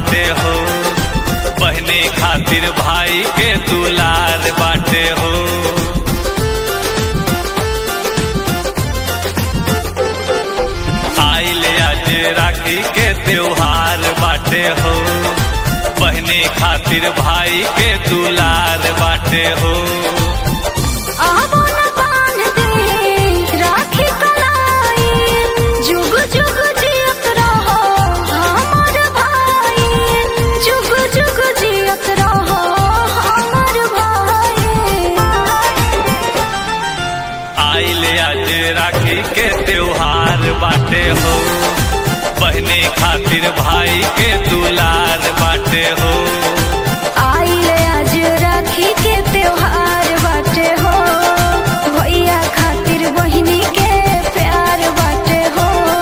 बाटे हो, बहने खातिर भाई के दुलार बाटे हो। आइले आज राखी के त्योहार बाटे हो, बहने खातिर भाई के दुलार बाटे हो। आइले आज राखी के त्योहार बाटे हो, बहने खातिर भाई के दुलार बाटे हो। आइले आज राखी के त्योहार बाटे हो, भैया खातिर बहिनी के प्यार बाटे हो।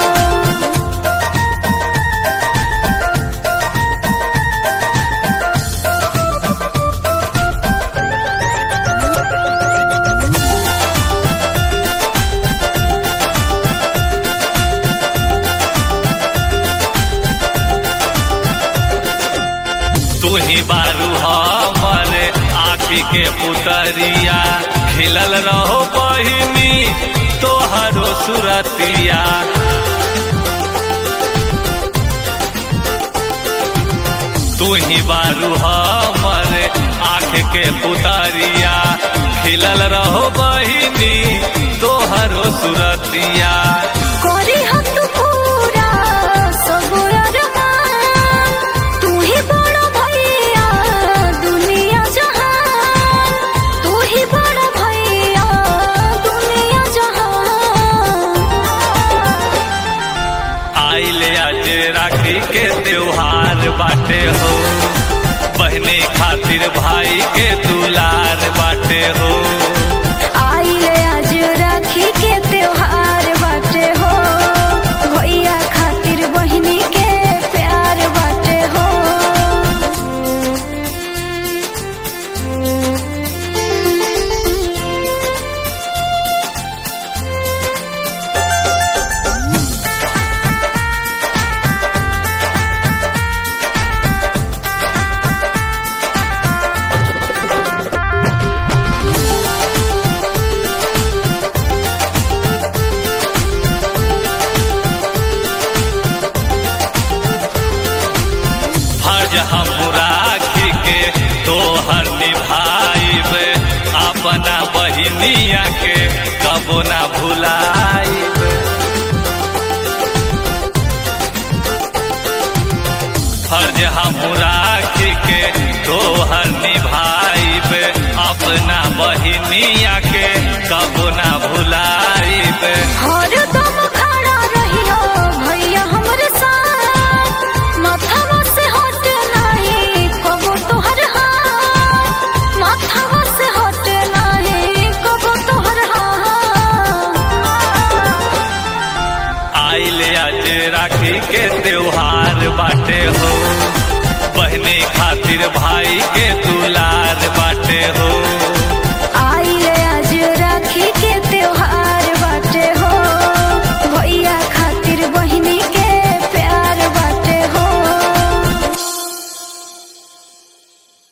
तू ही बारू हमरे आँखी के पुतरिया, खिलल रहो बहिनी तोहरो सुरतिया। तू ही बारू हमरे आँख के पुतरिया, खिलल रहो बहिनी तोहरो सुरतिया। कोरी हक पूरा सबुरा रमान, तू ही बड़ा भैया दुनिया जहान, तू ही बड़ा भैया दुनिया जहान। आइले आज राखी के त्योहार बाटे हो, बहने खातिर भाई के दुलार बाटे हो। आइले आज राखी के त्योहार बाटे हो, भैया खातिर बहिनी के प्यार बाटे हो। फर्ज हम राखी के तोहर निभाइब, अपना बहिनिया के कबो ना भुलाइब। फर्ज हम राखी के तोहर निभाइब, अपना बहिनिया के कबो ना भुलाइब।